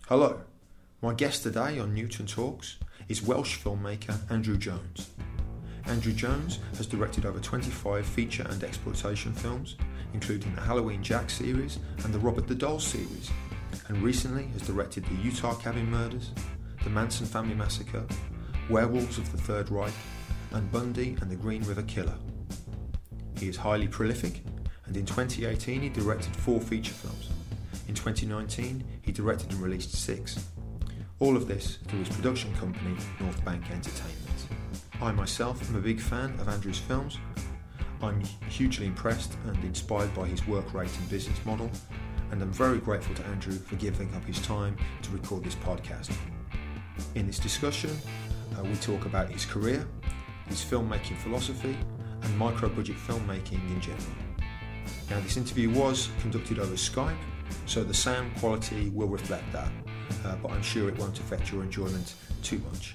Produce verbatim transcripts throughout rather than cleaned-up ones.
Hello, my guest today on Newton Talks is Welsh filmmaker Andrew Jones. Andrew Jones has directed over twenty-five feature and exploitation films, including the Halloween Jack series and the Robert the Doll series, and recently has directed the Utah Cabin Murders, the Manson Family Massacre, Werewolves of the Third Reich, and Bundy and the Green River Killer. He is highly prolific, and in twenty eighteen he directed four feature films. In twenty nineteen, he directed and released six. All of this through his production company, North Bank Entertainment. I myself am a big fan of Andrew's films. I'm hugely impressed and inspired by his work rate and business model, and I'm very grateful to Andrew for giving up his time to record this podcast. In this discussion, uh, we talk about his career, his filmmaking philosophy, and micro-budget filmmaking in general. Now, this interview was conducted over Skype, so the sound quality will reflect that, uh, but I'm sure it won't affect your enjoyment too much.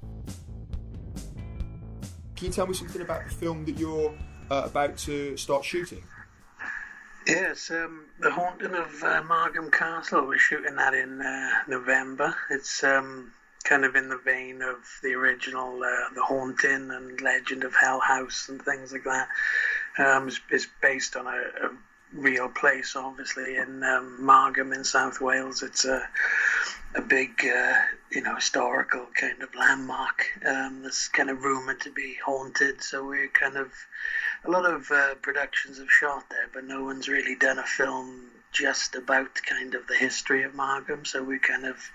Can you tell me something about the film that you're uh, about to start shooting? Yes, um, The Haunting of uh, Margam Castle. We're shooting that in uh, November. It's um, kind of in the vein of the original uh, The Haunting and Legend of Hell House and things like that. Um, it's, it's based on a, a real place, obviously, in um, Margam in South Wales. It's a a big, uh, you know, historical kind of landmark um, that's kind of rumoured to be haunted. So we're kind of, a lot of uh, productions have shot there, but no one's really done a film just about kind of the history of Margam. So we're kind of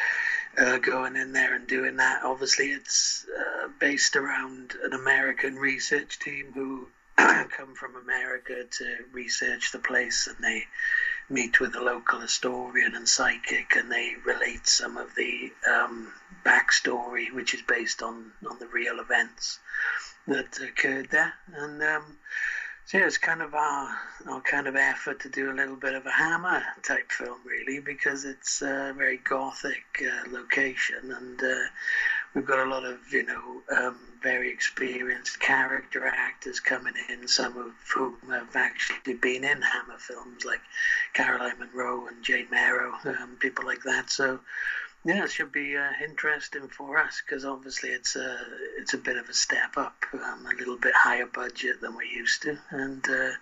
uh, going in there and doing that. Obviously, it's uh, based around an American research team who come from America to research the place, and they meet with a local historian and psychic, and they relate some of the um, backstory, which is based on, on the real events that occurred there. And um, so yeah, it's kind of our, our kind of effort to do a little bit of a Hammer type film, really, because it's a very gothic uh, location, and uh, we've got a lot of, you know, um, very experienced character actors coming in, some of whom have actually been in Hammer films, like Caroline Munro and Jane Merrow, um, people like that. So, yeah, it should be uh, interesting for us, because obviously it's a, it's a bit of a step up, um, a little bit higher budget than we're used to. And uh,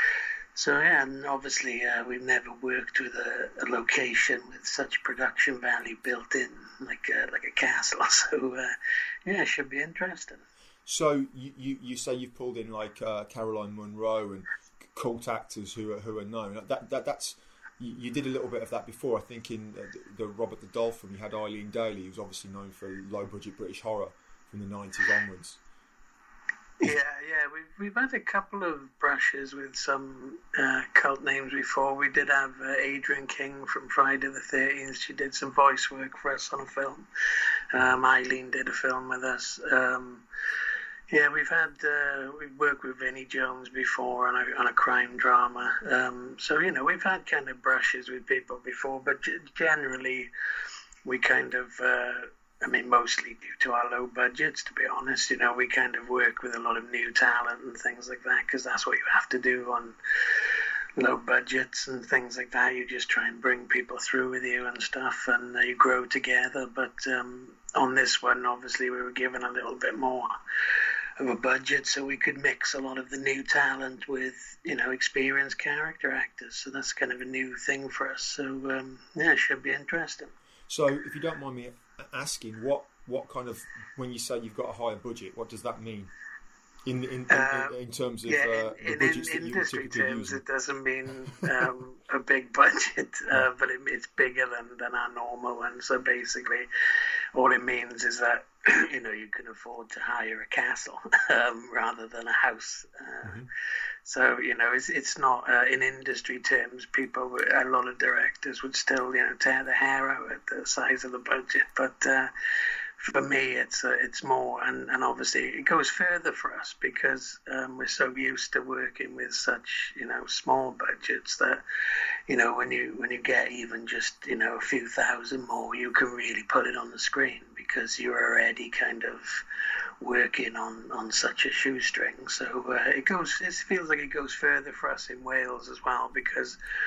so, yeah, and obviously uh, we've never worked with a, a location with such production value built in, like a, like a castle. So, uh, yeah, it should be interesting. So you, you, you say you've pulled in like uh, Caroline Munro and cult actors who are who are known. That that that's you, you did a little bit of that before. I think in uh, the, the Robert the Doll film, you had Eileen Daly, who's obviously known for low budget British horror from the nineties onwards. Yeah, yeah, we've we've had a couple of brushes with some uh, cult names before. We did have uh, Adrienne King from Friday the thirteenth. She did some voice work for us on a film. Um, Eileen did a film with us. Um, yeah, we've had uh, we've worked with Vinnie Jones before on a on a crime drama. Um, so you know, we've had kind of brushes with people before, but g- generally we kind of. Uh, I mean, mostly due to our low budgets, to be honest. You know, we kind of work with a lot of new talent and things like that, because that's what you have to do on low budgets and things like that. You just try and bring people through with you and stuff, and uh, you grow together. But um, on this one, obviously, we were given a little bit more of a budget, so we could mix a lot of the new talent with, you know, experienced character actors. So that's kind of a new thing for us. So, um, yeah, it should be interesting. So, if you don't mind me asking, what what kind of, when you say you've got a higher budget, what does that mean in in in, uh, in terms of yeah, uh, in, the budgets in, that you industry typically terms, use? it doesn't mean um, a big budget, uh, but it, it's bigger than, than our normal one. So basically, all it means is that you know you can afford to hire a castle um, rather than a house. Uh, mm-hmm. So you know, it's it's not uh, in industry terms. People, a lot of directors would still you know tear their hair out at the size of the budget, but. Uh, For me, it's uh, it's more, and, and obviously it goes further for us because um, we're so used to working with such, you know, small budgets that, you know, when you when you get even just, you know, a few thousand more, you can really put it on the screen because you're already kind of working on, on such a shoestring. So uh, it goes, it feels like it goes further for us in Wales as well because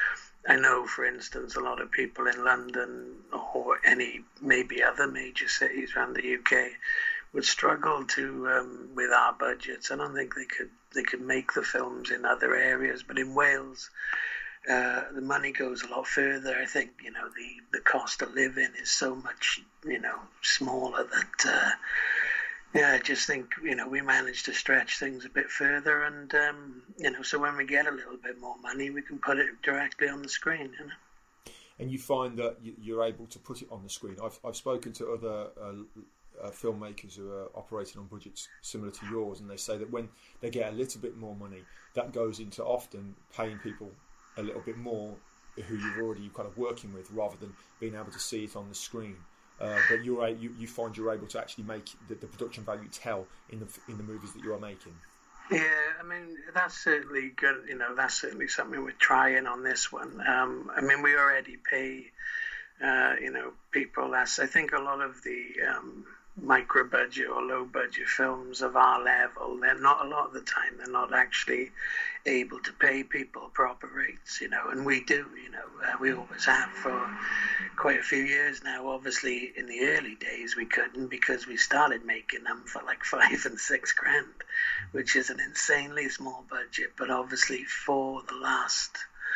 I know, for instance, a lot of people in London or any maybe other major cities around the U K would struggle to um, with our budgets. I don't think they could they could make the films in other areas, but in Wales, uh, the money goes a lot further. I think you know the, the cost of living is so much you know smaller that. Uh, Yeah, I just think, you know, we managed to stretch things a bit further and, um, you know, so when we get a little bit more money, we can put it directly on the screen, you know. And you find that you're able to put it on the screen. I've, I've spoken to other uh, uh, filmmakers who are operating on budgets similar to yours, and they say that when they get a little bit more money, that goes into often paying people a little bit more who you're already kind of working with rather than being able to see it on the screen. Uh, but you're you, you find you're able to actually make the, the production value tell in the in the movies that you are making. Yeah, I mean that's certainly good. You know, that's certainly something we're trying on this one. Um, I mean, we already pay, uh, you know, people. That's I think a lot of the um, micro budget or low budget films of our level. They're not a lot of the time. They're not actually able to pay people proper rates. You know, and we do. You know, uh, we always have for quite a few years now. Obviously, in the early days, we couldn't because we started making them for like five and six grand, which is an insanely small budget. But obviously, for the last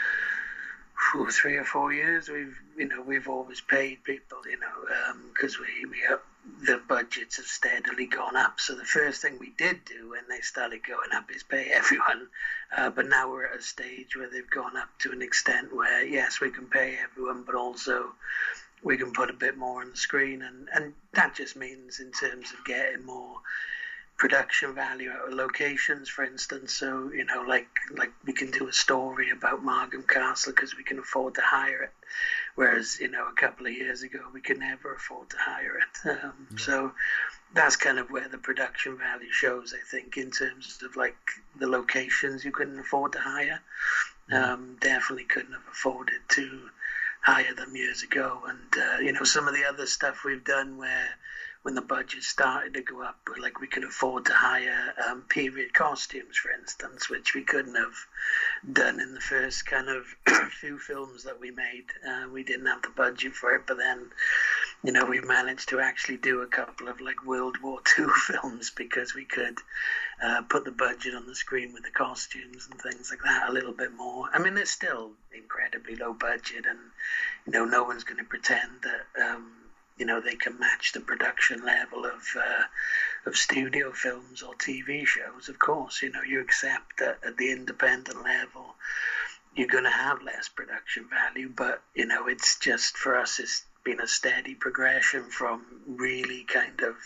whew, three or four years, we've you know we've always paid people. You know, because um, we we up, the budgets have steadily gone up. So the first thing we did do when they started going up is pay everyone. Uh, but now we're at a stage where they've gone up to an extent where, yes, we can pay everyone, but also we can put a bit more on the screen. And, and that just means in terms of getting more production value out of locations, for instance. So, you know, like like we can do a story about Margam Castle because we can afford to hire it. Whereas, you know, a couple of years ago, we could never afford to hire it. Um, yeah. So that's kind of where the production value shows, I think, in terms of like the locations you couldn't afford to hire. Yeah. Um, definitely couldn't have afforded to hire them years ago. And, uh, you know, some of the other stuff we've done where when the budget started to go up, like we could afford to hire um, period costumes, for instance, which we couldn't have done in the first kind of few films that we made. Uh, we didn't have the budget for it, but then, you know, we managed to actually do a couple of like World War Two films because we could uh, put the budget on the screen with the costumes and things like that a little bit more. I mean, it's still incredibly low budget, and you know, no one's going to pretend that. Um, You know, they can match the production level of uh, of studio films or T V shows. Of course, you know, you accept that at the independent level, you're going to have less production value. But, you know, it's just, for us, it's been a steady progression from really kind of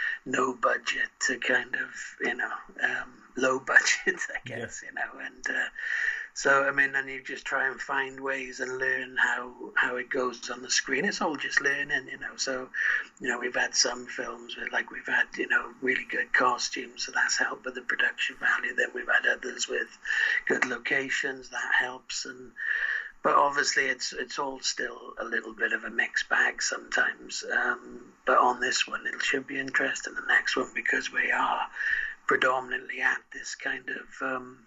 no budget to kind of, you know, um, low budget, I guess, yeah. you know, and... Uh, So, I mean, and you just try and find ways and learn how, how it goes on the screen. It's all just learning, you know. So, you know, we've had some films with, like, we've had, you know, really good costumes, so that's helped with the production value. Then we've had others with good locations, that helps. And but obviously, it's it's all still a little bit of a mixed bag sometimes. Um, but on this one, it should be interesting, the next one, because we are predominantly at this kind of... Um,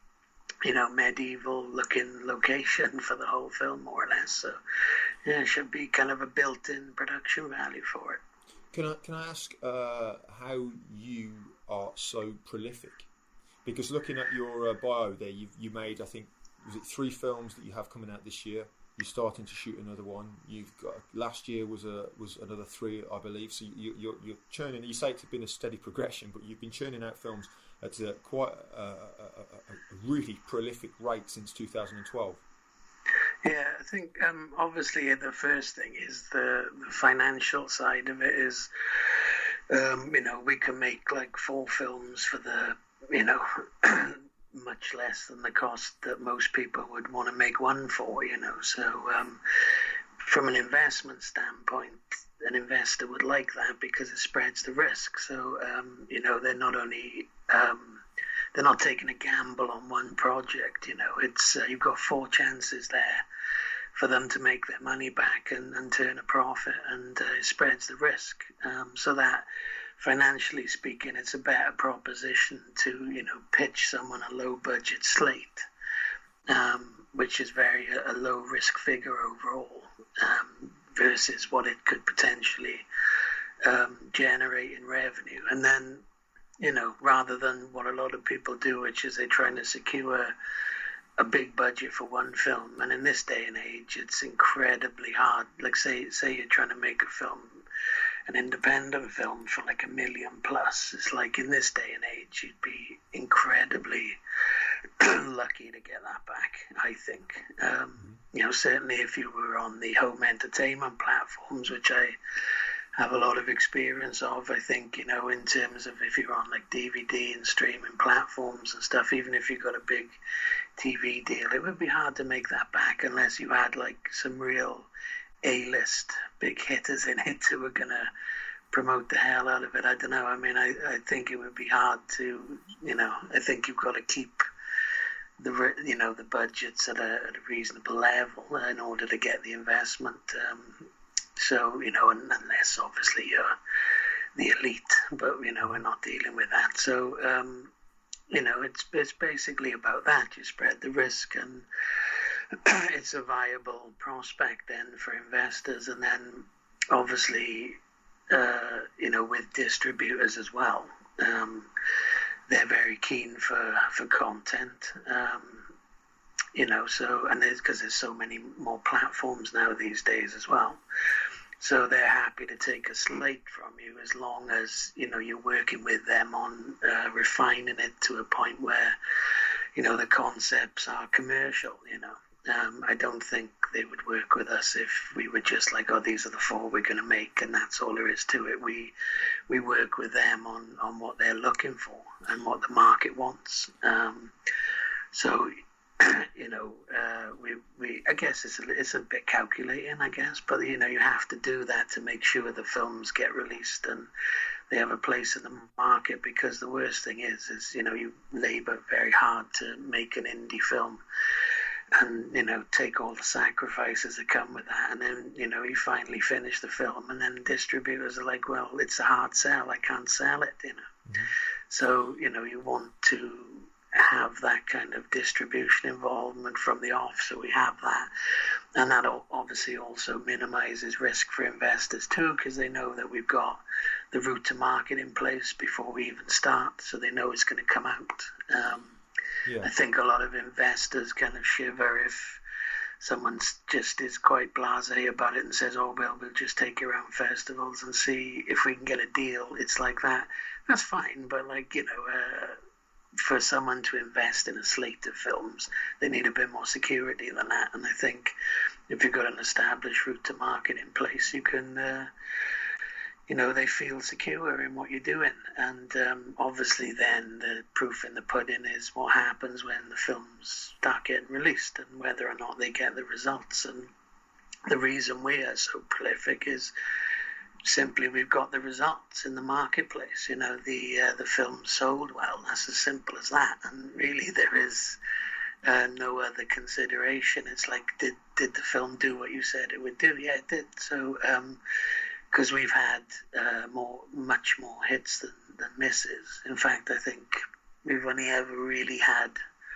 you know, medieval-looking location for the whole film, more or less. So, yeah, it should be kind of a built-in production value for it. Can I can I ask uh, how you are so prolific? Because looking at your uh, bio there, you you made, I think, was it three films that you have coming out this year? You're starting to shoot another one. You've got last year was a was another three, I believe. So you, you're you're churning. You say it's been a steady progression, but you've been churning out films at a quite a, a, a, a really prolific rate since two thousand twelve. Yeah, I think um, obviously the first thing is the, the financial side of it is, um, you know, we can make like four films for the, you know, much less than the cost that most people would want to make one for, you know. So um, from an investment standpoint, an investor would like that because it spreads the risk. So, um, you know, they're not only... Um, they're not taking a gamble on one project, you know. It's uh, you've got four chances there for them to make their money back and, and turn a profit, and uh, it spreads the risk. Um, so that, financially speaking, it's a better proposition to, you know, pitch someone a low-budget slate um, which is very a low risk figure overall, um, versus what it could potentially um, generate in revenue. And then, you know, rather than what a lot of people do, which is they're trying to secure a big budget for one film. And in this day and age, it's incredibly hard. Like say, say you're trying to make a film, an independent film for like a million plus. It's like in this day and age, you'd be incredibly lucky to get that back, I think. Um, you know, certainly if you were on the home entertainment platforms, which I have a lot of experience of, I think, you know, in terms of if you're on like D V D and streaming platforms and stuff, even if you got a big T V deal, it would be hard to make that back unless you had like some real A-list big hitters in it who were going to promote the hell out of it. I don't know. I mean, I, I think it would be hard to, you know, I think you've got to keep the, you know, the budgets at a, at a reasonable level in order to get the investment. Um, so, you know, unless obviously you're the elite, but, you know, we're not dealing with that. So, um, you know, it's it's basically about that. You spread the risk, and it's a viable prospect then for investors. And then obviously, uh, you know, with distributors as well, um, they're very keen for, for content, um, you know, so, and there's, because there's so many more platforms now these days as well. So they're happy to take a slate from you as long as, you know, you're working with them on uh, refining it to a point where, you know, the concepts are commercial, you know. Um, I don't think they would work with us if we were just like, oh, these are the four we're going to make and that's all there is to it. We we work with them on, on what they're looking for and what the market wants. Um, so, you know, uh, we, we I guess it's a, it's a bit calculating, I guess, but, you know, you have to do that to make sure the films get released and they have a place in the market, because the worst thing is, is, you know, you labor very hard to make an indie film and, you know, take all the sacrifices that come with that. And then, you know, you finally finish the film and then distributors are like, well, it's a hard sell. I can't sell it, you know. Mm-hmm. So, you know, you want to have that kind of distribution involvement from the off. So we have that. And that obviously also minimizes risk for investors too, because they know that we've got the route to market in place before we even start. So they know it's going to come out. Um, Yeah. I think a lot of investors kind of shiver if someone just is quite blasé about it and says, oh, well, we'll just take you around festivals and see if we can get a deal. It's like that. That's fine. But, like, you know, uh, for someone to invest in a slate of films, they need a bit more security than that. And I think if you've got an established route to market in place, you can... Uh, you know, they feel secure in what you're doing. And um, obviously then the proof in the pudding is what happens when the films start getting released and whether or not they get the results. And the reason we are so prolific is simply we've got the results in the marketplace. You know, the uh, the film sold well. That's as simple as that. And really there is uh, no other consideration. It's like, did, did the film do what you said it would do? Yeah, it did. So... Um, because we've had uh, more, much more hits than, than misses. In fact, I think we've only ever really had,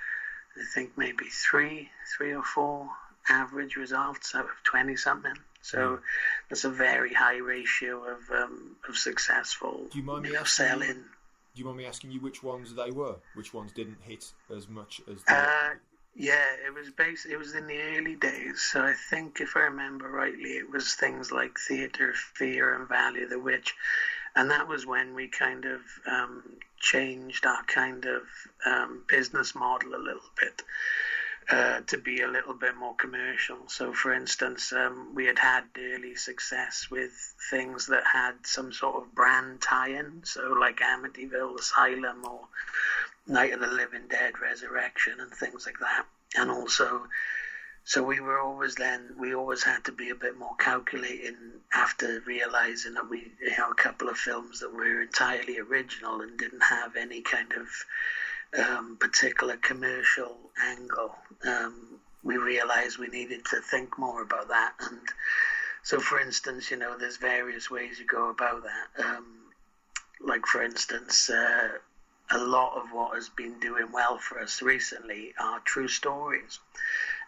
I think maybe three, three or four average results out of twenty-something. So mm. that's a very high ratio of um, of successful do you mind me you know, asking selling. You, do you mind me asking you which ones they were? Which ones didn't hit as much as the... Uh, Yeah, it was based, it was in the early days. So I think, if I remember rightly, it was things like Theatre of Fear and Valley of the Witch. And that was when we kind of um, changed our kind of um, business model a little bit uh, to be a little bit more commercial. So, for instance, um, we had had early success with things that had some sort of brand tie-in. So like Amityville Asylum or Night of the Living Dead Resurrection and things like that. And also, so we were always then, we always had to be a bit more calculating after realizing that we, you know, a couple of films that were entirely original and didn't have any kind of um, particular commercial angle. Um, we realized we needed to think more about that. And so, for instance, you know, there's various ways you go about that. Um, like, for instance, uh, a lot of what has been doing well for us recently are true stories.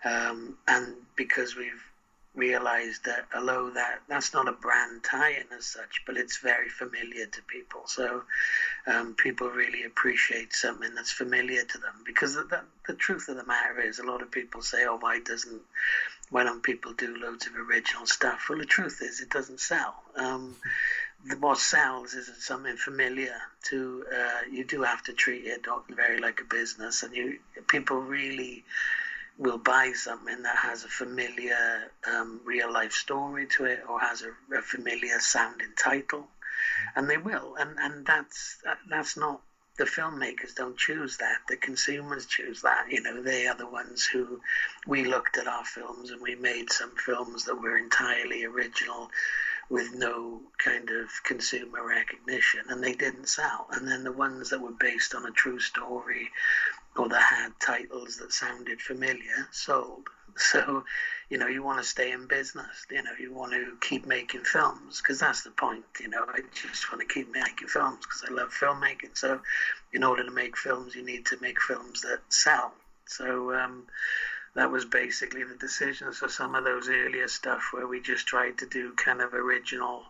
Um, and because we've realized that although that that's not a brand tie-in as such, but it's very familiar to people. So um, people really appreciate something that's familiar to them, because the, the, the truth of the matter is, a lot of people say, oh, why doesn't, why don't people do loads of original stuff? Well, the truth is, it doesn't sell. Um, the, what sells is something familiar to, uh, you do have to treat it very like a business, and you people really will buy something that has a familiar um, real life story to it, or has a, a familiar sounding title, and they will. And and that's that's not, the filmmakers don't choose that. The consumers choose that. You know, they are the ones who, we looked at our films and we made some films that were entirely original with no kind of consumer recognition, and they didn't sell. And then the ones that were based on a true story, or that had titles that sounded familiar, sold. So, you know, you want to stay in business. You know, you want to keep making films, because that's the point. You know, I just want to keep making films because I love filmmaking. So, in order to make films, you need to make films that sell. So, um, that was basically the decision. So some of those earlier stuff where we just tried to do kind of original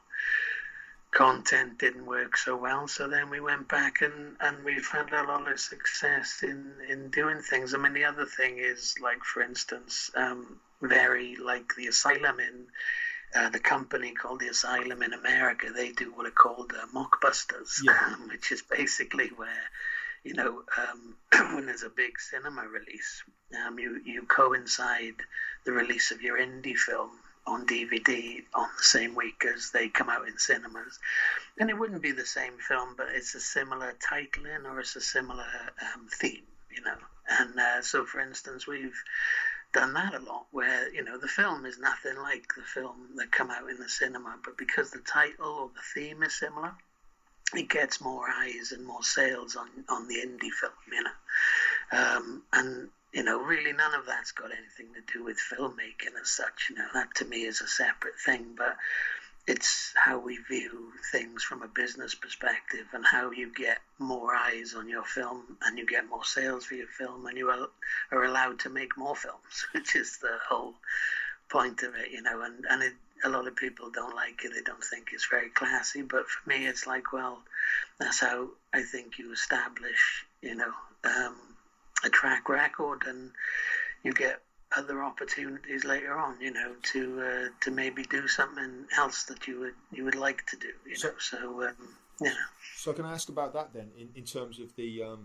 content didn't work so well, so then we went back and, and we've had a lot of success in, in doing things. I mean, the other thing is, like, for instance, um, very like the Asylum in, uh, the company called the Asylum in America, they do what are called uh, mockbusters, yeah. um, which is basically where, you know, um, when there's a big cinema release, um, you, you coincide the release of your indie film on D V D on the same week as they come out in cinemas. And it wouldn't be the same film, but it's a similar titling, or it's a similar um, theme, you know. And uh, so, for instance, we've done that a lot, where, you know, the film is nothing like the film that come out in the cinema, but because the title or the theme is similar, it gets more eyes and more sales on, on the indie film, you know. Um, and You know, really none of that's got anything to do with filmmaking as such. You know, that to me is a separate thing, but it's how we view things from a business perspective, and how you get more eyes on your film and you get more sales for your film, and you are, are allowed to make more films, which is the whole point of it, you know. And, and it, a lot of people don't like it. They don't think it's very classy, but for me it's like, well, that's how I think you establish, you know, um, a track record, and you get other opportunities later on, you know, to uh, to maybe do something else that you would you would like to do, you so, know. So um, yeah. So can I ask about that then, in, in terms of the um,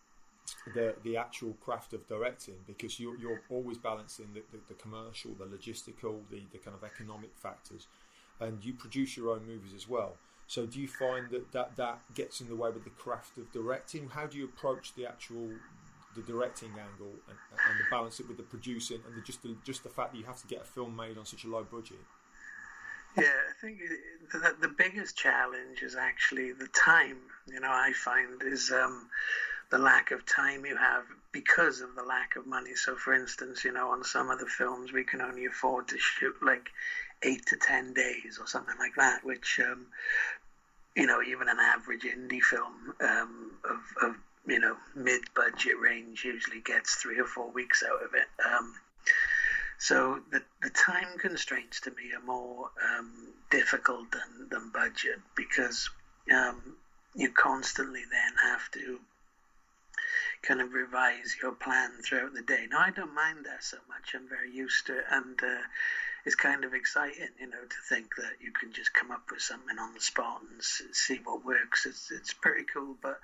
the the actual craft of directing, because you're you're always balancing the, the, the commercial, the logistical, the, the kind of economic factors, and you produce your own movies as well. So do you find that that, that gets in the way with the craft of directing? How do you approach the actual the directing angle and, and the balance it with the producing, and the, just the, just the fact that you have to get a film made on such a low budget? Yeah, I think the, the biggest challenge is actually the time. You know, I find is um, the lack of time you have because of the lack of money. So, for instance, you know, on some of the films we can only afford to shoot like eight to ten days or something like that, which um, you know, even an average indie film um, of, of you know, mid-budget range usually gets three or four weeks out of it. Um, so the, the time constraints to me are more um, difficult than, than budget, because um, you constantly then have to kind of revise your plan throughout the day. Now, I don't mind that so much. I'm very used to it, and uh, it's kind of exciting, you know, to think that you can just come up with something on the spot and see what works. It's, it's pretty cool, but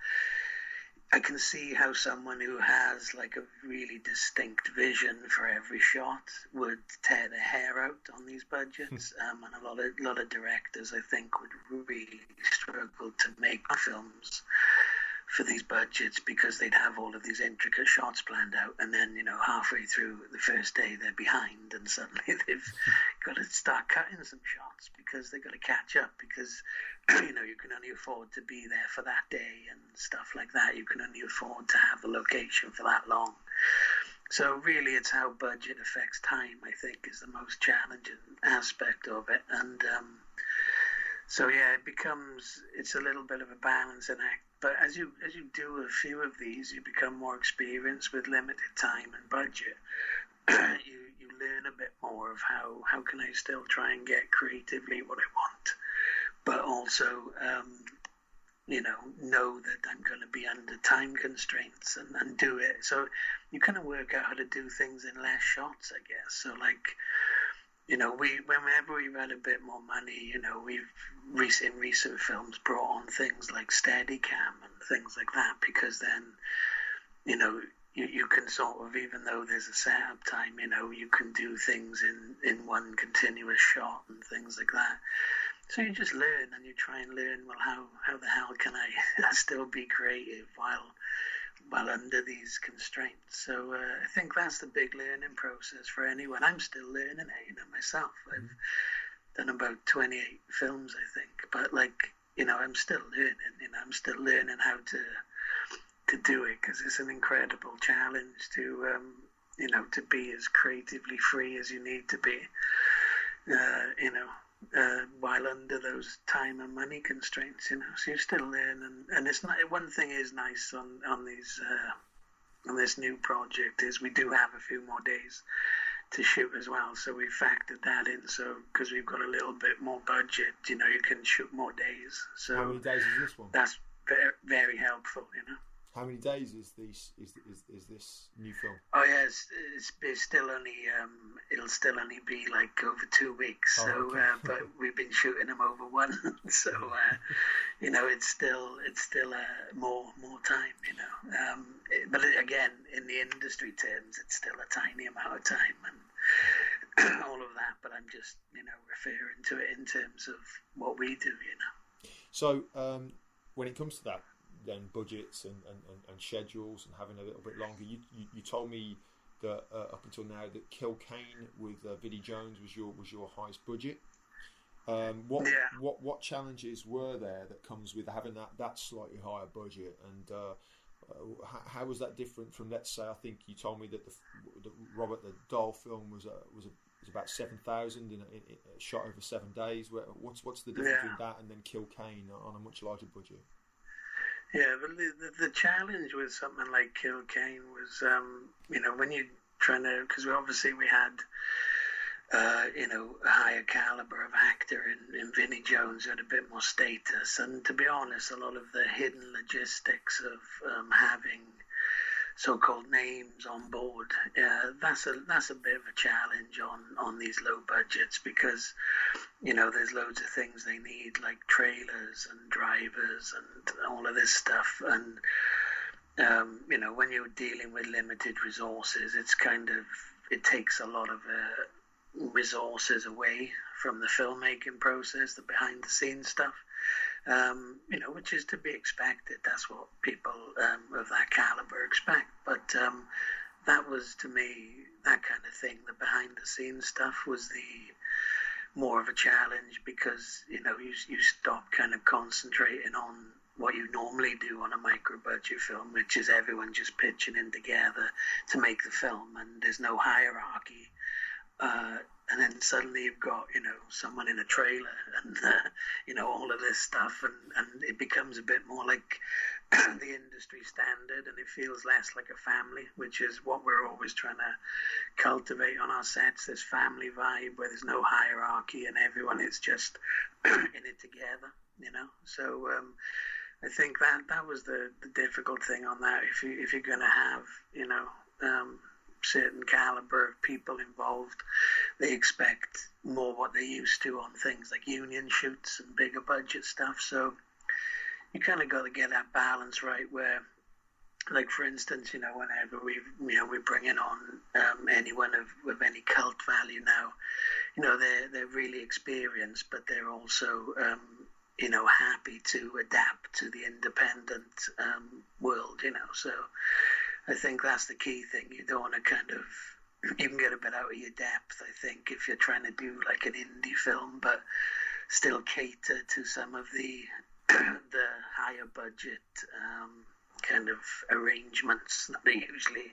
I can see how someone who has like a really distinct vision for every shot would tear their hair out on these budgets. um, and a lot of a lot of directors, I think, would really struggle to make films for these budgets, because they'd have all of these intricate shots planned out, and then, you know, halfway through the first day they're behind, and suddenly they've got to start cutting some shots because they've got to catch up, because you know, you can only afford to be there for that day and stuff like that. You can only afford to have a location for that long. So really it's how budget affects time, I think, is the most challenging aspect of it. And um, so yeah, it becomes, it's a little bit of a balancing act. But as you as you do a few of these, you become more experienced with limited time and budget. you you learn a bit more of how how can I still try and get creatively what I want, but also um, you know know that I'm going to be under time constraints and, and do it. So you kind of work out how to do things in less shots, I guess. So like. You know, we whenever we've had a bit more money, you know, we've recent in recent films brought on things like Steadicam and things like that, because then, you know, you, you can sort of, even though there's a setup time, you know, you can do things in, in one continuous shot and things like that. So you just learn and you try and learn, well, how, how the hell can I still be creative while while under these constraints. So uh, I think that's the big learning process for anyone. I'm still learning it, you know, myself. I've mm-hmm. done about twenty-eight films, I think. But, like, you know, I'm still learning. You know, I'm still learning how to to do it, because it's an incredible challenge to, um, you know, to be as creatively free as you need to be, uh, you know, Uh, while under those time and money constraints, you know, so you still learn, and, and it's not. One thing is nice on on these uh, on this new project is we do have a few more days to shoot as well, so we factored that in. So because we've got a little bit more budget, you know, you can shoot more days. So how many days is this one? That's very very helpful, you know. How many days is this is is, is this new film? Oh yeah, it's, it's, it's still only um, it'll still only be like over two weeks. Oh, so, okay. uh, but we've been shooting them over one, so uh, you know it's still it's still uh, more more time, you know. Um, it, but it, again, in the industry terms, it's still a tiny amount of time and all of that. But I'm just you know referring to it in terms of what we do, you know. So um, when it comes to that. Then budgets and, and, and schedules and having a little bit longer. You you, you told me that uh, up until now that Kilcane with uh, Vinnie Jones was your was your highest budget. Um, what yeah. what what challenges were there that comes with having that, that slightly higher budget, and uh, uh, how, how was that different from, let's say, I think you told me that the, the Robert the Doll film was a, was a, was about seven thousand in, in, in shot over seven days. What's what's the difference yeah. between that and then Kilcane on a much larger budget? Yeah, but the, the, the challenge with something like Kilcane was, um, you know, when you're trying to, because we obviously we had, uh, you know, a higher caliber of actor in, in Vinnie Jones, who had a bit more status. And to be honest, a lot of the hidden logistics of um, having so-called names on board, uh, that's a that's a bit of a challenge on, on these low budgets, because you know there's loads of things they need, like trailers and drivers and all of this stuff, and um, you know when you're dealing with limited resources, it's kind of it takes a lot of uh, resources away from the filmmaking process, the behind the scenes stuff. Um, you know, which is to be expected. That's what people um, of that caliber expect. But um, that was, to me, that kind of thing, the behind-the-scenes stuff was the more of a challenge, because, you know, you, you stop kind of concentrating on what you normally do on a micro-budget film, which is everyone just pitching in together to make the film, and there's no hierarchy. Uh, and then suddenly you've got, you know, someone in a trailer and, uh, you know, all of this stuff, and, and it becomes a bit more like the industry standard, and it feels less like a family, which is what we're always trying to cultivate on our sets, this family vibe where there's no hierarchy and everyone is just in it together, you know. So um, I think that that was the, the difficult thing on that. If, you, if you're going to have, you know, um, certain caliber of people involved, they expect more what they used to on things like union shoots and bigger budget stuff. So you kind of got to get that balance right, where, like for instance, you know, whenever we, you know, we're bringing on um, anyone of with any cult value now, you know, they're they're really experienced, but they're also um, you know, happy to adapt to the independent um, world, you know. So I think that's the key thing. You don't want to kind of, you can get a bit out of your depth, I think, if you're trying to do like an indie film, but still cater to some of the the higher budget um, kind of arrangements that are usually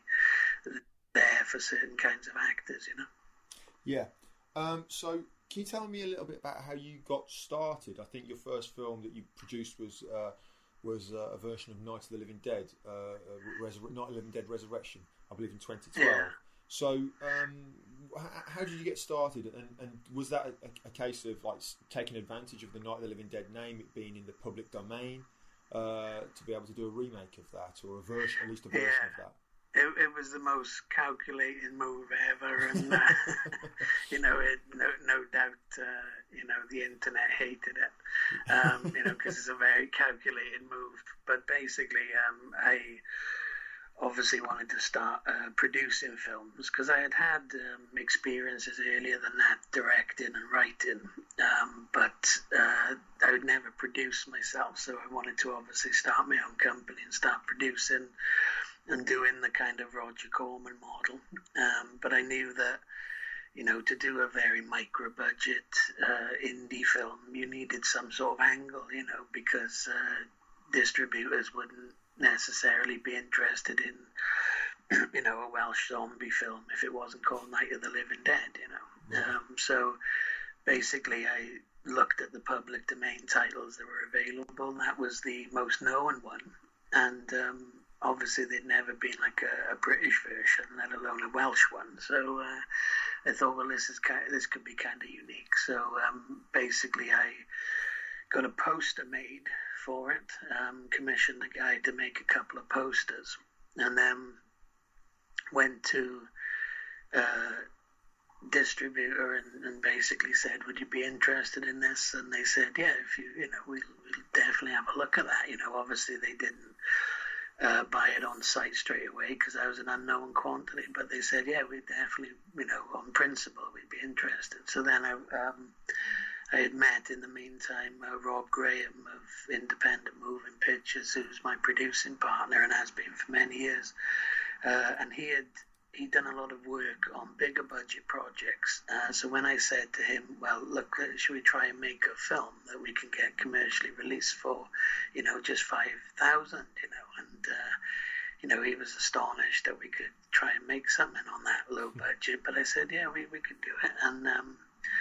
there for certain kinds of actors, you know. Yeah. Um, so can you tell me a little bit about how you got started? I think your first film that you produced was uh, was uh, a version of Night of the Living Dead, uh, Resur- Night of the Living Dead Resurrection, I believe in twenty twelve. Yeah. So, um, how did you get started? And, and was that a, a case of like taking advantage of the Night of the Living Dead name, it being in the public domain, uh, to be able to do a remake of that, or a version, at least a version yeah. of that? It, it was the most calculated move ever, and uh, you know, it, no, no doubt, uh, you know, the internet hated it, um, you know, because it's a very calculated move. But basically, um, I obviously wanted to start uh, producing films because I had had um, experiences earlier than that directing and writing, um, but uh, I would never produce myself, so I wanted to obviously start my own company and start producing and doing the kind of Roger Corman model. Um, but I knew that, you know, to do a very micro-budget uh, indie film, you needed some sort of angle, you know, because uh, distributors wouldn't necessarily be interested in, you know, a Welsh zombie film if it wasn't called Night of the Living Dead, you know. Yeah. Um, so basically I looked at the public domain titles that were available, and that was the most known one. And um, obviously there'd never been like a, a British version, let alone a Welsh one. So uh, I thought, well, this is kind of, this could be kind of unique. So um, basically I got a poster made for it, um, commissioned a guy to make a couple of posters, and then went to a distributor and, and basically said, would you be interested in this? And they said, yeah, if you, you know, we'll, we'll definitely have a look at that. You know, obviously they didn't uh, buy it on site straight away because I was an unknown quantity, but they said, yeah, we definitely, you know, on principle, we'd be interested. So then I, um, I had met in the meantime uh, Rob Graham of Independent Moving Pictures, who's my producing partner and has been for many years. Uh, and he had he'd done a lot of work on bigger budget projects. Uh, so when I said to him, well, look, should we try and make a film that we can get commercially released for, you know, just five thousand, you know, and, uh, you know, he was astonished that we could try and make something on that low budget. But I said, yeah, we, we could do it. And, um,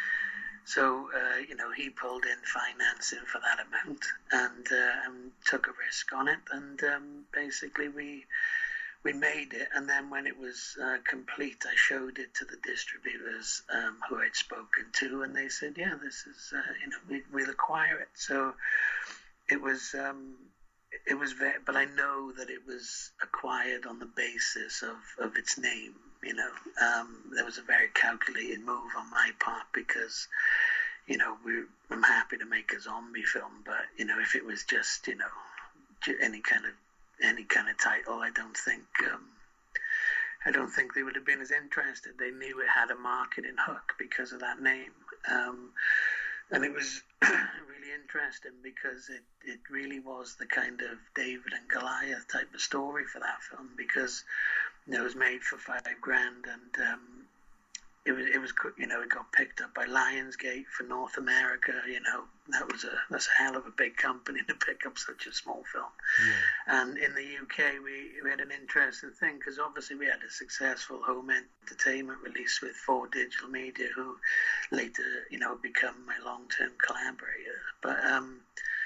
So, uh, you know, he pulled in financing for that amount and, uh, and took a risk on it. And um, basically we we made it. And then when it was uh, complete, I showed it to the distributors um, who I'd spoken to. And they said, yeah, this is, uh, you know, we, we'll acquire it. So it was, um, it was very, but I know that it was acquired on the basis of, of its name. You know, um, there was a very calculated move on my part because, you know, we, I'm happy to make a zombie film, but, you know, if it was just, you know, any kind of any kind of title, I don't think um, I don't think they would have been as interested. They knew it had a marketing hook because of that name, um, and it was really interesting because it, it really was the kind of David and Goliath type of story for that film because it was made for five grand, and um, it was it was you know it got picked up by Lionsgate for North America. You know that was a that's a hell of a big company to pick up such a small film. Yeah. And in the U K, we, we had an interesting thing because obviously we had a successful home entertainment release with four Digital Media, who later you know become my long term collaborator. But um,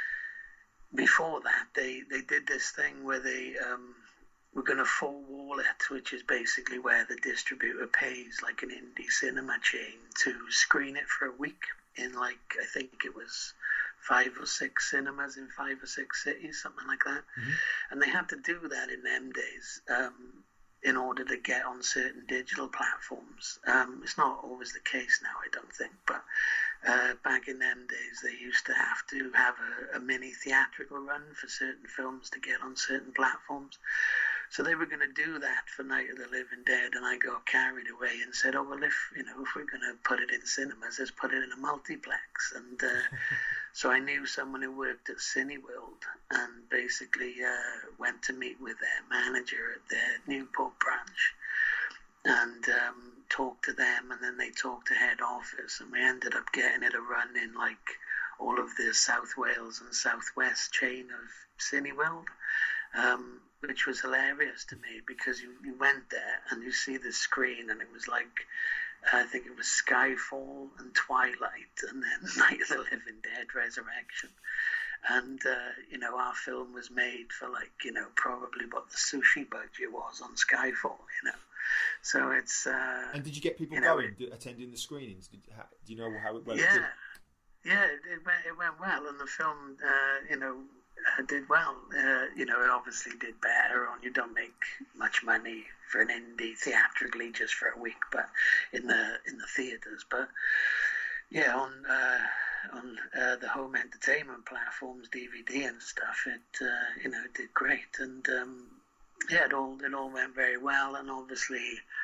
before that, they they did this thing where they um, we're going to full wall it, which is basically where the distributor pays like an indie cinema chain to screen it for a week in like, I think it was five or six cinemas in five or six cities, something like that. Mm-hmm. And they had to do that in them days um, in order to get on certain digital platforms. Um, it's not always the case now, I don't think, but uh, back in them days, they used to have to have a, a mini theatrical run for certain films to get on certain platforms. So they were going to do that for Night of the Living Dead, and I got carried away and said, oh, well, if, you know, if we're going to put it in cinemas, let's put it in a multiplex. And uh, so I knew someone who worked at Cineworld and basically uh, went to meet with their manager at their Newport branch and um, talked to them, and then they talked to head office, and we ended up getting it a run in, like, all of the South Wales and South West chain of Cineworld. Um, which was hilarious to me because you, you went there and you see the screen and it was like, I think it was Skyfall and Twilight and then Night of the Living Dead Resurrection. And, uh, you know, our film was made for like, you know, probably what the sushi budget was on Skyfall, you know. So it's. Uh, and did you get people you know, going, it, attending the screenings? Did, how, do you know how it went? Yeah, yeah, it, it went it went well, and the film, uh, you know, uh, did well. Uh, you know, it obviously did better on. You don't make much money for an indie theatrically just for a week, but in the in the theaters, but yeah, on. Uh, on uh, the home entertainment platforms, D V D and stuff, it uh, you know it did great, and um, yeah, it all it all went very well, and obviously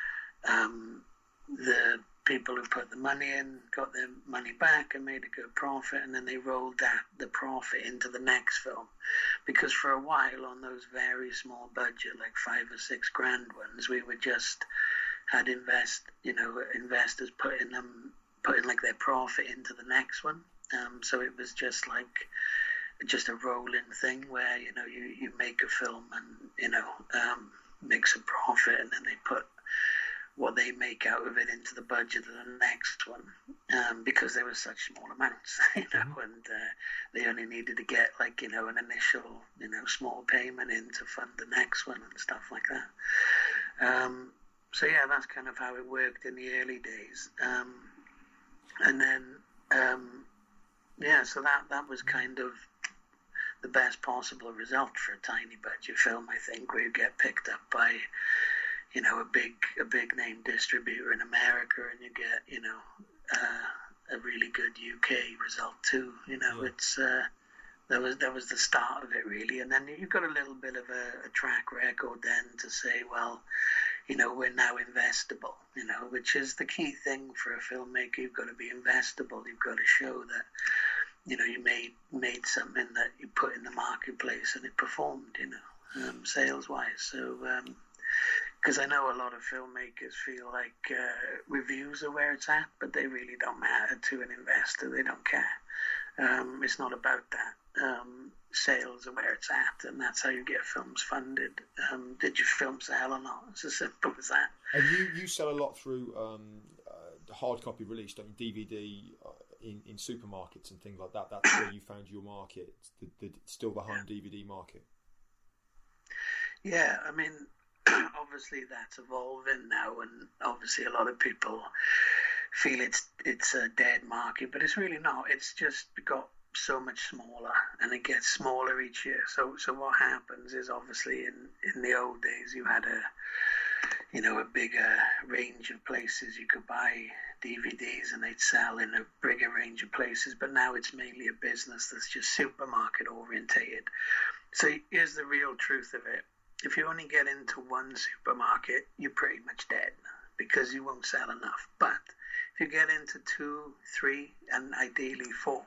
um, the people who put the money in got their money back and made a good profit, and then they rolled that the profit into the next film, because for a while on those very small budget, like five or six grand ones, we were just had invest you know investors putting them. putting like their profit into the next one, um, so it was just like just a rolling thing where you know you, you make a film and you know um, makes a profit, and then they put what they make out of it into the budget of the next one, um, because they were such small amounts, you know, mm-hmm. and uh, they only needed to get like you know an initial you know small payment in to fund the next one and stuff like that. Um, so yeah, that's kind of how it worked in the early days. Um, And then, um, yeah, so that, that was kind of the best possible result for a tiny budget film, I think, where you get picked up by, you know, a big a big name distributor in America, and you get, you know, uh, a really good U K result too. You know, yeah. it's uh, that was that was the start of it really, and then you've got a little bit of a, a track record then to say, well, you know, we're now investable, you know, which is the key thing for a filmmaker. You've got to be investable. You've got to show that, you know, you made made something that you put in the marketplace and it performed, you know, um, sales-wise. So, because um, I know a lot of filmmakers feel like uh, reviews are where it's at, but they really don't matter to an investor. They don't care. Um, it's not about that. Um, sales are where it's at, and that's how you get films funded. Um, did your film sell or not? It's as simple as that. And you, you sell a lot through um, uh, hard copy release, don't you? D V D uh, in, in supermarkets and things like that. That's where you found your market. It's the, the, still the home yeah. D V D market. Yeah, I mean, obviously that's evolving now, and obviously a lot of people feel it's it's a dead market, but it's really not. It's just got so much smaller, and it gets smaller each year. So so what happens is, obviously in in the old days you had a you know a bigger range of places you could buy D V Ds, and they'd sell in a bigger range of places, but now it's mainly a business that's just supermarket orientated. So here's the real truth of it: if you only get into one supermarket, you're pretty much dead, because you won't sell enough. But if you get into two, three, and ideally four,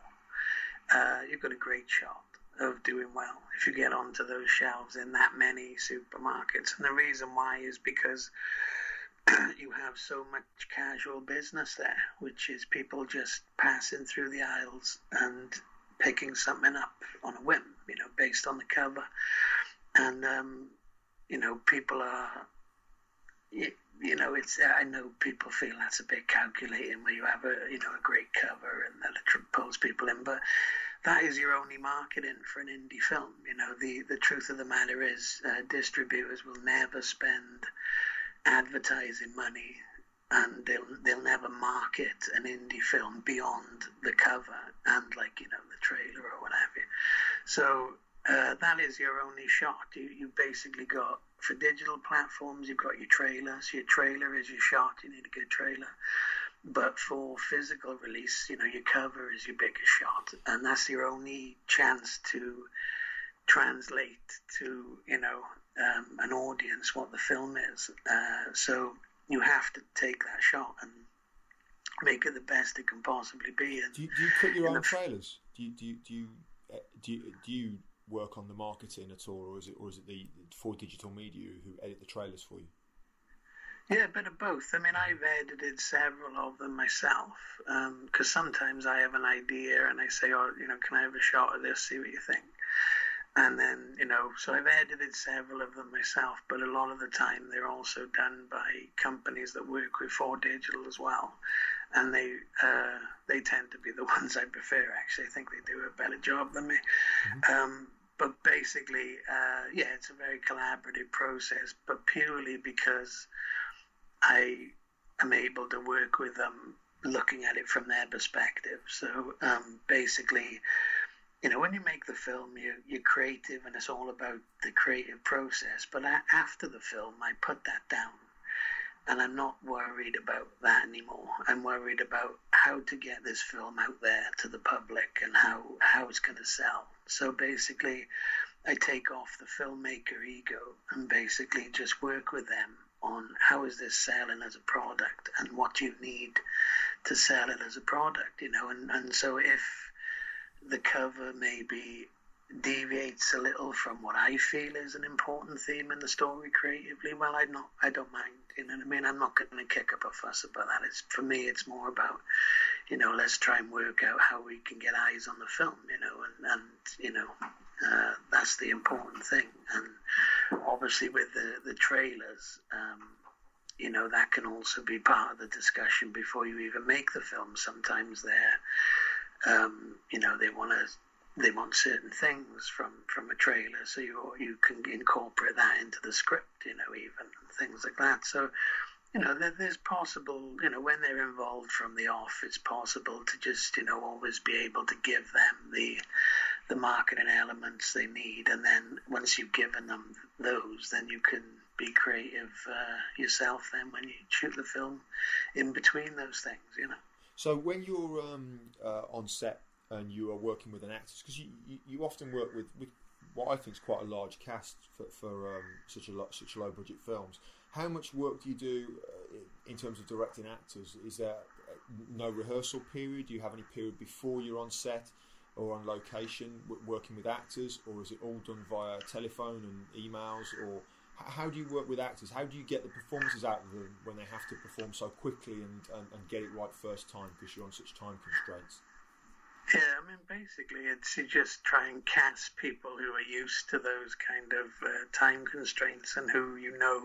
Uh, you've got a great shot of doing well if you get onto those shelves in that many supermarkets. And the reason why is because you have so much casual business there, which is people just passing through the aisles and picking something up on a whim, you know, based on the cover. And, um, you know, people are, you, you know, it's, I know people feel that's a bit calculating where you have a, you know, a great cover and that it pulls people in, but that is your only marketing for an indie film. You know, the, the truth of the matter is uh, distributors will never spend advertising money, and they'll they'll never market an indie film beyond the cover and, like, you know, the trailer or what have you. So uh, that is your only shot. You you basically got, for digital platforms, you've got your trailer. So your trailer is your shot. You need a good trailer. But for physical release, you know, your cover is your biggest shot, and that's your only chance to translate to, you know, um, an audience what the film is. Uh, so you have to take that shot and make it the best it can possibly be. And do you, do you cut your own trailers? Do you do you do you, uh, do you do you work on the marketing at all, or is it or is it the for digital media who edit the trailers for you? Yeah, a bit of both. I mean, I've edited several of them myself, because um, sometimes I have an idea and I say, oh, you know, can I have a shot of this, see what you think? And then, you know, so I've edited several of them myself, but a lot of the time they're also done by companies that work with four digital as well. And they uh, they tend to be the ones I prefer, actually. I think they do a better job than me. Mm-hmm. Um, but basically, uh, yeah, it's a very collaborative process, but purely because I am able to work with them looking at it from their perspective. So um, basically, you know, when you make the film, you, you're creative and it's all about the creative process. But after the film, I put that down. And I'm not worried about that anymore. I'm worried about how to get this film out there to the public and how, how it's going to sell. So basically, I take off the filmmaker ego and basically just work with them on how is this selling as a product and what you need to sell it as a product, you know. And, and so if the cover maybe deviates a little from what I feel is an important theme in the story creatively, well, I not I don't mind. You know what I mean? I'm not going to kick up a fuss about that. It's for me, it's more about, you know, let's try and work out how we can get eyes on the film, you know, and, and you know, uh, that's the important thing. And obviously with the, the trailers, um, you know, that can also be part of the discussion before you even make the film. Sometimes they're, um, you know, they want to they want certain things from, from a trailer, so you you can incorporate that into the script, you know, even things like that. So, you know, there, there's possible, you know, when they're involved from the off, it's possible to just, you know, always be able to give them the the marketing elements they need, and then once you've given them those, then you can be creative uh, yourself then when you shoot the film in between those things, you know. So when you're um, uh, on set and you are working with an actor, because you, you, you often work with, with what I think is quite a large cast for, for um, such a lot, such low budget films. How much work do you do uh, in terms of directing actors? Is there no rehearsal period? Do you have any period before you're on set or on location working with actors, or is it all done via telephone and emails? Or how do you work with actors? How do you get the performances out of them when they have to perform so quickly and, and, and get it right first time because you're on such time constraints? Yeah, I mean, basically, it's you just try and cast people who are used to those kind of uh, time constraints and who you know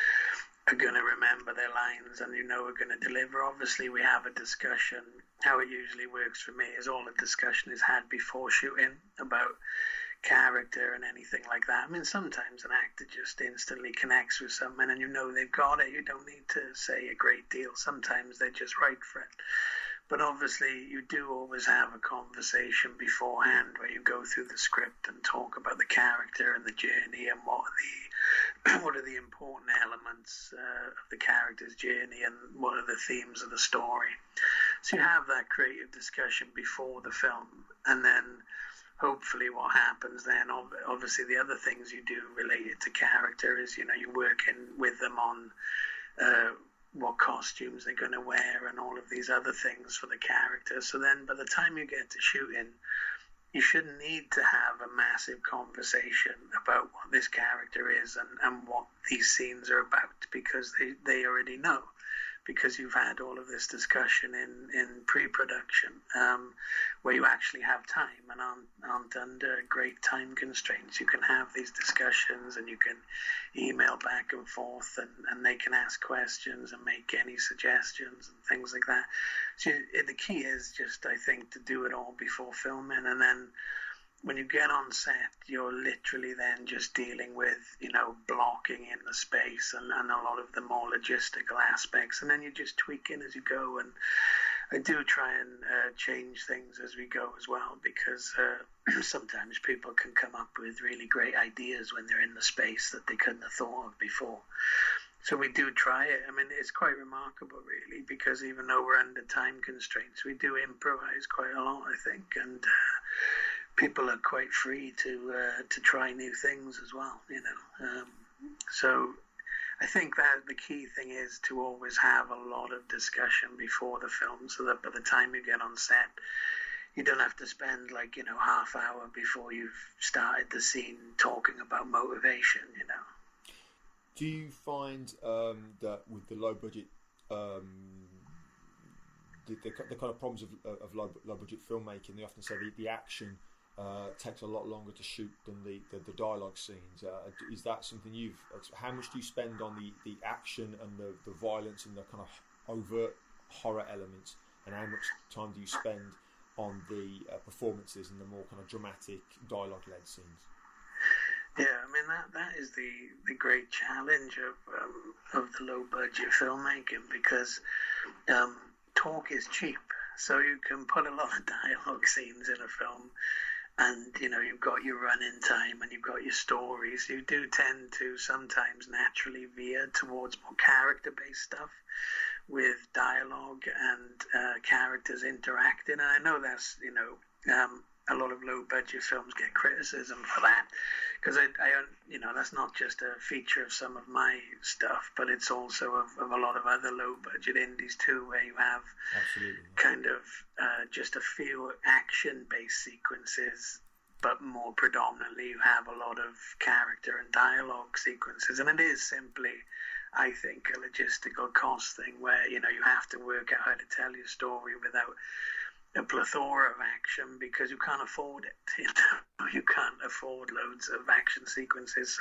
are going to remember their lines and you know are going to deliver. Obviously, we have a discussion. How it usually works for me is all the discussion is had before shooting about character and anything like that. I mean, sometimes an actor just instantly connects with someone and you know they've got it. You don't need to say a great deal. Sometimes they're just right for it. But obviously, you do always have a conversation beforehand where you go through the script and talk about the character and the journey and what are the what are the important elements uh, of the character's journey and what are the themes of the story. So you have that creative discussion before the film, and then hopefully what happens then, obviously the other things you do related to character is, you know, you're working with them on uh, what costumes they're going to wear and all of these other things for the character. So then by the time you get to shooting, you shouldn't need to have a massive conversation about what this character is and, and what these scenes are about, because they, they already know, because you've had all of this discussion in, in pre-production, um, where you actually have time and aren't, aren't under great time constraints. You can have these discussions and you can email back and forth, and, and they can ask questions and make any suggestions and things like that. So you, the key is just, I think, to do it all before filming, and then when you get on set, you're literally then just dealing with, you know, blocking in the space and, and a lot of the more logistical aspects. And then you just tweak in as you go. And I do try and uh, change things as we go as well, because uh, sometimes people can come up with really great ideas when they're in the space that they couldn't have thought of before. So we do try it. I mean, it's quite remarkable, really, because even though we're under time constraints, we do improvise quite a lot, I think. And uh, people are quite free to uh, to try new things as well, you know. Um, so I think that the key thing is to always have a lot of discussion before the film, so that by the time you get on set, you don't have to spend like, you know, half hour before you've started the scene talking about motivation, you know. Do you find um, that with the low budget, um, the, the, the kind of problems of, of low, low budget filmmaking, they often say the, the action Uh, takes a lot longer to shoot than the, the, the dialogue scenes. Uh, is that something you've... How much do you spend on the, the action and the, the violence and the kind of overt horror elements, and how much time do you spend on the uh, performances and the more kind of dramatic dialogue-led scenes? Yeah, I mean that that is the, the great challenge of um, of the low budget filmmaking, because um, talk is cheap, so you can put a lot of dialogue scenes in a film, and you know you've got your run-in time and you've got your stories. You do tend to sometimes naturally veer towards more character-based stuff with dialogue and uh, characters interacting. And I know that's you know um, a lot of low-budget films get criticism for that, because I, I, you know, that's not just a feature of some of my stuff, but it's also of, of a lot of other low-budget indies too, where you have Absolutely. kind of uh, just a few action-based sequences, but more predominantly you have a lot of character and dialogue sequences, and it is simply, I think, a logistical cost thing where you know you have to work out how to tell your story without a plethora of action, because you can't afford it. You know, you can't afford loads of action sequences.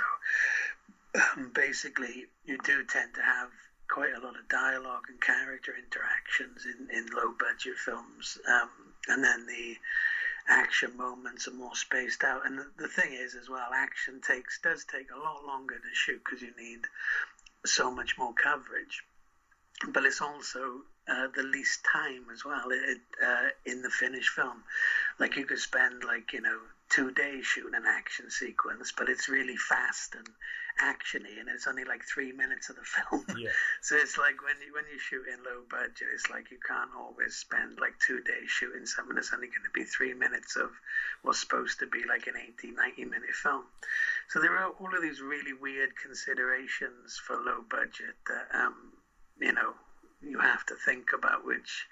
So um, basically, you do tend to have quite a lot of dialogue and character interactions in, in low budget films, um, and then the action moments are more spaced out. And the, the thing is, as well, action takes does take a lot longer to shoot because you need so much more coverage. But it's also uh, the least time as well it, uh, in the finished film. Like you could spend like, you know, two days shooting an action sequence, but it's really fast and actiony, and it's only like three minutes of the film. Yeah. So it's like when you when you shoot in low budget, it's like you can't always spend like two days shooting something that's only going to be three minutes of what's supposed to be like an eighty, ninety minute film. So there are all of these really weird considerations for low budget that, um, you know, you have to think about, which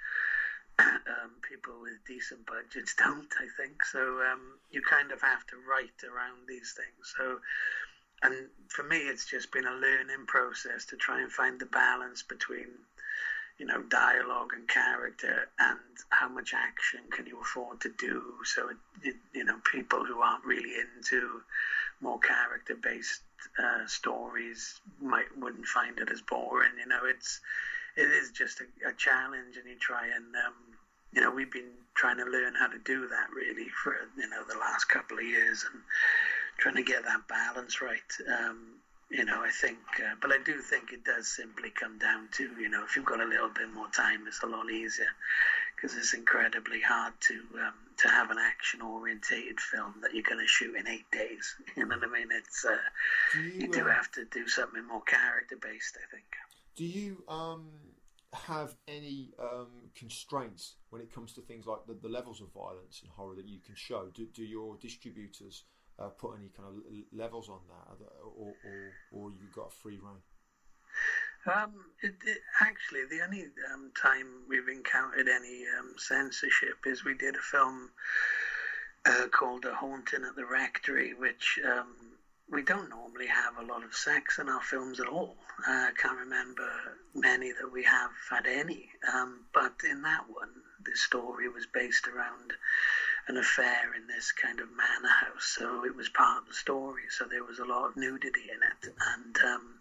um, people with decent budgets don't, I think. So um, you kind of have to write around these things. So, and for me, it's just been a learning process to try and find the balance between, you know, dialogue and character, and how much action can you afford to do. So, it, it, you know, people who aren't really into more character-based uh, stories might wouldn't find it as boring. You know, it's it is just a, a challenge, and you try and um, you know, we've been trying to learn how to do that really for you know the last couple of years, and trying to get that balance right. Um, you know, I think, uh, but I do think it does simply come down to, you know, if you've got a little bit more time, it's a lot easier, because it's incredibly hard to um, to have an action-orientated film that you're going to shoot in eight days. You know what I mean? It's uh, do you, you do uh, have to do something more character-based, I think. Do you um, have any um, constraints when it comes to things like the, the levels of violence and horror that you can show? Do, do your distributors uh, put any kind of levels on that, or, or, or you've got a free reign? Um, it, it, actually, the only um, time we've encountered any um, censorship is we did a film uh, called A Haunting at the Rectory, which um, we don't normally have a lot of sex in our films at all. Uh, I can't remember many that we have had any, um, but in that one, the story was based around an affair in this kind of manor house, so it was part of the story, so there was a lot of nudity in it, and um,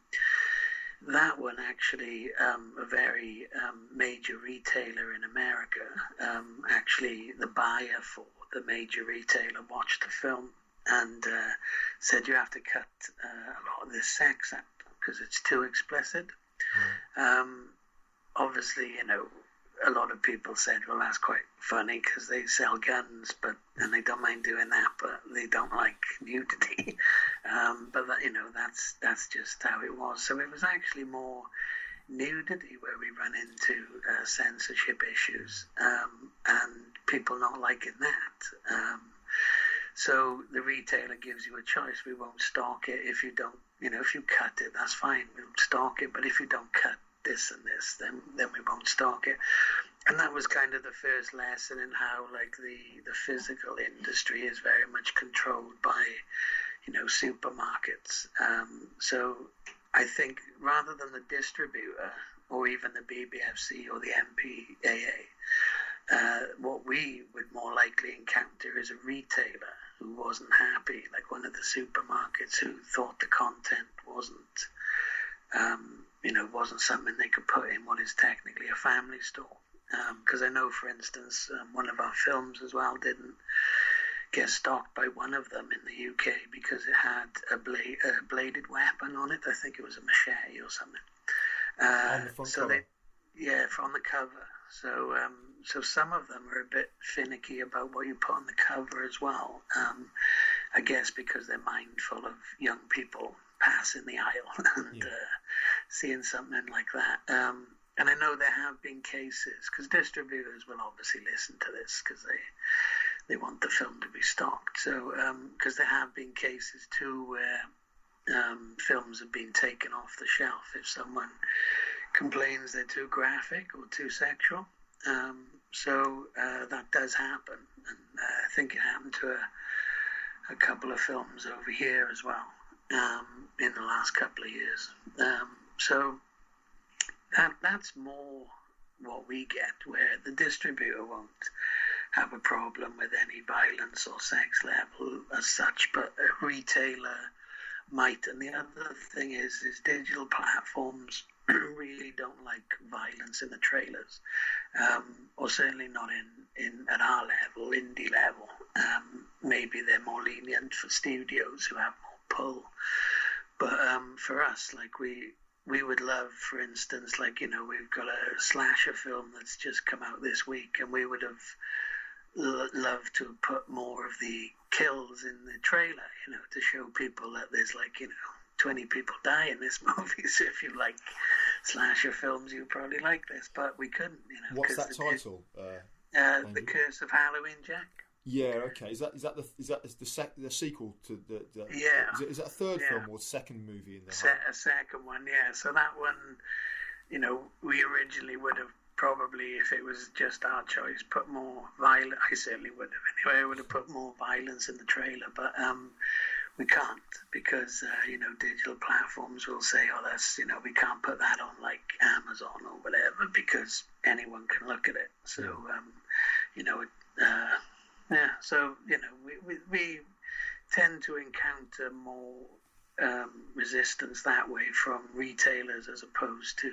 that one actually, um, a very um, major retailer in America, um, actually the buyer for the major retailer watched the film and uh, said you have to cut uh, a lot of this sex out because it's too explicit. Mm. Um, obviously, you know, a lot of people said, well, that's quite funny because they sell guns, but and they don't mind doing that, but they don't like nudity. um, but that, you know, that's that's just how it was. So it was actually more nudity where we run into uh, censorship issues, um, and people not liking that. Um, so the retailer gives you a choice. We won't stock it if you don't, you know, if you cut it, that's fine. We'll stock it, but if you don't cut this and this, then then we won't stock it. And that was kind of the first lesson in how, like, the the physical industry is very much controlled by, you know, supermarkets. Um, so I think rather than the distributor or even the B B F C or the M P A A, uh, what we would more likely encounter is a retailer who wasn't happy, like one of the supermarkets who thought the content wasn't um, you know, wasn't something they could put in what is technically a family store. Because um, I know, for instance, um, one of our films as well didn't get stopped by one of them in the U K because it had a, blade, a bladed weapon on it. I think it was a machete or something. Uh, on the front so cover. They, yeah, on the cover. So, um, so some of them are a bit finicky about what you put on the cover as well. Um, I guess because they're mindful of young people passing the aisle and yeah. uh, seeing something like that. Um, and I know there have been cases, because distributors will obviously listen to this because they, they want the film to be stocked. So, because um, there have been cases too where um, films have been taken off the shelf if someone complains they're too graphic or too sexual. Um, so uh, that does happen. And uh, I think it happened to a, a couple of films over here as well. Um, in the last couple of years. Um, so that that's more what we get, where the distributor won't have a problem with any violence or sex level as such, but a retailer might. And the other thing is, is digital platforms really don't like violence in the trailers, um, or certainly not in, in at our level, indie level. Um, maybe they're more lenient for studios who have more pull, but um, for us, like we we would love, for instance, like, you know, we've got a slasher film that's just come out this week, and we would have l- loved to have put more of the kills in the trailer, you know, to show people that there's, like, you know, twenty people die in this movie. So if you like slasher films, you probably like this, but we couldn't, you know. What's that the, title? Uh, uh, The Curse of Halloween, Jack. Yeah, okay. Is that is that the is that the sec, the sequel to the? the yeah. Is, it, is that a third yeah. film or second movie in the? Se- a second one, yeah. So that one, you know, we originally would have probably, if it was just our choice, put more violence. I certainly would have. Anyway, I would have put more violence in the trailer, but um, we can't because uh, you know, digital platforms will say, oh, that's, you know, we can't put that on like Amazon or whatever because anyone can look at it. So um, you know, it. Uh, Yeah, so, you know, we, we, we tend to encounter more um, resistance that way from retailers as opposed to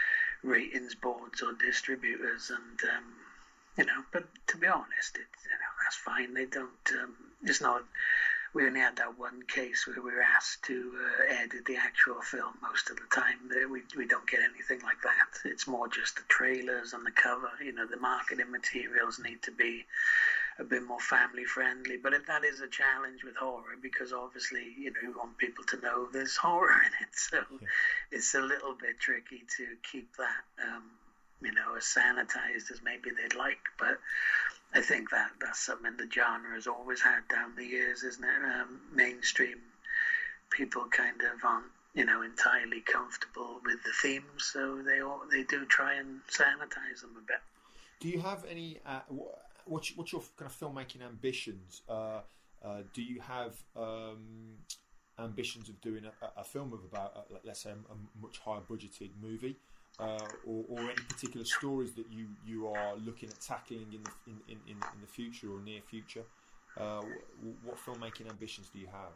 ratings boards or distributors. And, um, you know, but to be honest, it, you know, that's fine. They don't, um, it's not, we only had that one case where we were asked to uh, edit the actual film most of the time. We, we don't get anything like that. It's more just the trailers and the cover. You know, the marketing materials need to be a bit more family friendly, but that is a challenge with horror because obviously, you know, you want people to know there's horror in it, so yeah. It's a little bit tricky to keep that, um, you know, as sanitized as maybe they'd like. But I think that that's something the genre has always had down the years, isn't it? Um, mainstream people kind of aren't, you know, entirely comfortable with the themes, so they all, they do try and sanitize them a bit. Do you have any? Uh, What's, what's your kind of filmmaking ambitions? Uh, uh, do you have um, ambitions of doing a, a film of about, uh, let's say, a, a much higher budgeted movie, uh, or, or any particular stories that you, you are looking at tackling in the in, in, in the future or near future? Uh, what filmmaking ambitions do you have?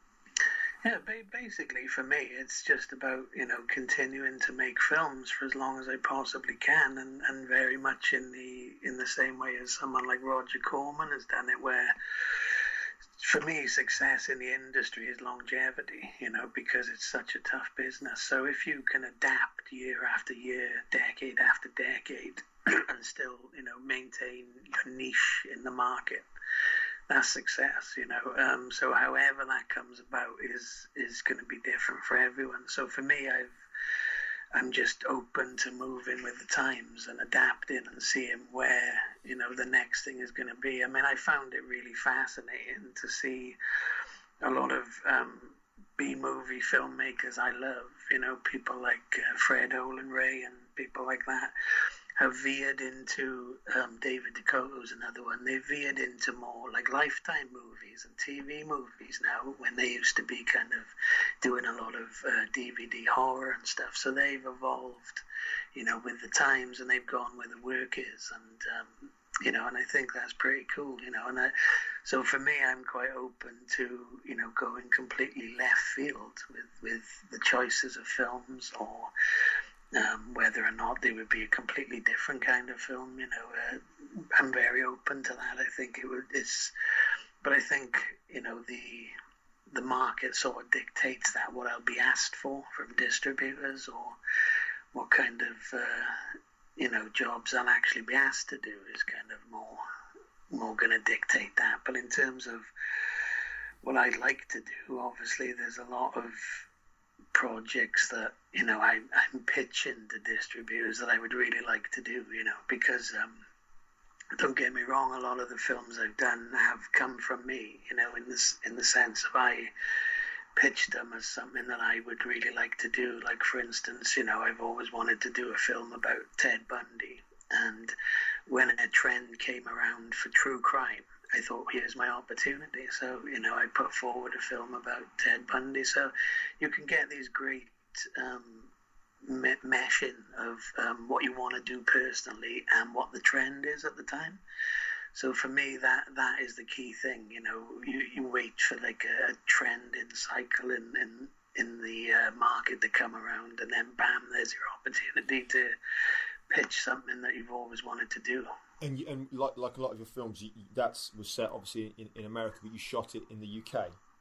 Yeah, basically for me, it's just about, you know, continuing to make films for as long as I possibly can, and, and very much in the in the same way as someone like Roger Corman has done it, where for me, success in the industry is longevity, you know, because it's such a tough business. So if you can adapt year after year, decade after decade, and still, you know, maintain your niche in the market, that's success, you know. Um, so however that comes about is is going to be different for everyone. So for me, I've I'm just open to moving with the times and adapting and seeing where, you know, the next thing is going to be. I mean, I found it really fascinating to see a lot of um, B-movie filmmakers I love, you know, people like uh, Fred Olen Ray and people like that, have veered into, um, David Dakotah's another one, they veered into more like Lifetime movies and T V movies now, when they used to be kind of doing a lot of uh, D V D horror and stuff. So they've evolved, you know, with the times, and they've gone where the work is, and um, you know, and I think that's pretty cool, you know. And I, so for me, I'm quite open to, you know, going completely left field with with the choices of films, or Um, whether or not they would be a completely different kind of film, you know, uh, I'm very open to that. I think it would. It's but I think, you know, the the market sort of dictates that, what I'll be asked for from distributors, or what kind of uh, you know jobs I'll actually be asked to do is kind of more more going to dictate that. But in terms of what I'd like to do, obviously there's a lot of projects that, you know, I, I'm pitching to distributors that I would really like to do, you know, because um, don't get me wrong, a lot of the films I've done have come from me, you know, in this in the sense of I pitched them as something that I would really like to do. Like, for instance, you know, I've always wanted to do a film about Ted Bundy, and when a trend came around for true crime, I thought, here's my opportunity. So, you know, I put forward a film about Ted Bundy. So you can get these great um, me- meshing of um, what you want to do personally and what the trend is at the time. So for me, that that is the key thing. You know, you, you wait for like a, a trend in cycle in, in, in the uh, market to come around, and then bam, there's your opportunity to pitch something that you've always wanted to do. And you, and like like a lot of your films, you, that's was set obviously in, in America, but you shot it in the U K.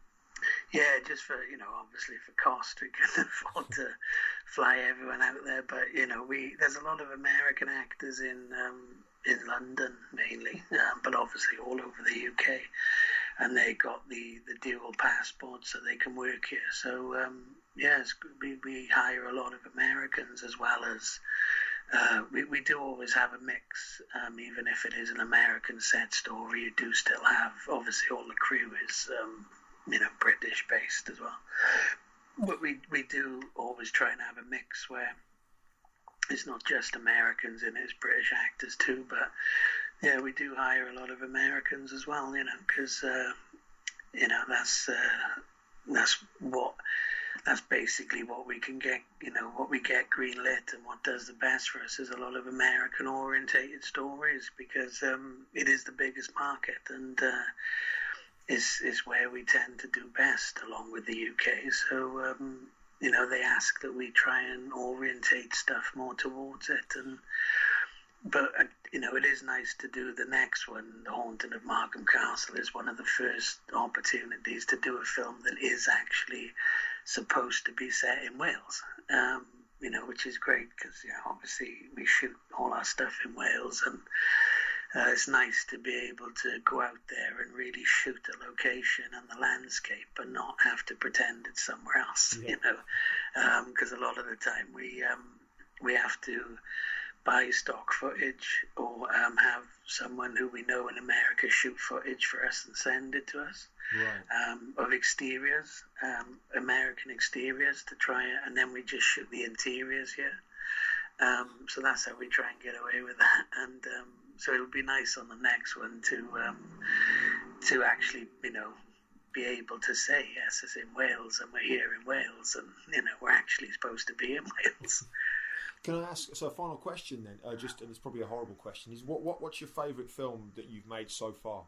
Yeah, just for, you know, obviously for cost, we couldn't afford to fly everyone out there. But, you know, we there's a lot of American actors in um, in London mainly, um, but obviously all over the U K, and they got the, the dual passport so they can work here. So um, yes, we we hire a lot of Americans as well as. Uh, we, we do always have a mix, um, even if it is an American set story. You do still have, obviously, all the crew is, um, you know, British based as well. But we we do always try and have a mix where it's not just Americans in it, it's British actors too. But yeah, we do hire a lot of Americans as well, you know, because uh, you know that's uh, that's what. That's basically what we can get, you know, what we get greenlit, and what does the best for us is a lot of American-orientated stories, because um, it is the biggest market, and uh, is is where we tend to do best, along with the U K. So, um, you know, they ask that we try and orientate stuff more towards it, and but uh, you know, it is nice to do the next one. The Haunting of Markham Castle is one of the first opportunities to do a film that is actually supposed to be set in Wales, um, you know, which is great because, you know, obviously we shoot all our stuff in Wales, and uh, it's nice to be able to go out there and really shoot the location and the landscape and not have to pretend it's somewhere else, yeah. You know, because um, a lot of the time we um, we have to buy stock footage, or um, have someone who we know in America shoot footage for us and send it to us. Right. Um, of exteriors, um, American exteriors, to try it, and then we just shoot the interiors here. Um, so that's how we try and get away with that. And um, so it'll be nice on the next one to um, to actually, you know, be able to say, yes, it's in Wales, and we're here in Wales, and, you know, we're actually supposed to be in Wales. Can I ask, so a final question then, uh, just, and it's probably a horrible question, is what, what what's your favourite film that you've made so far?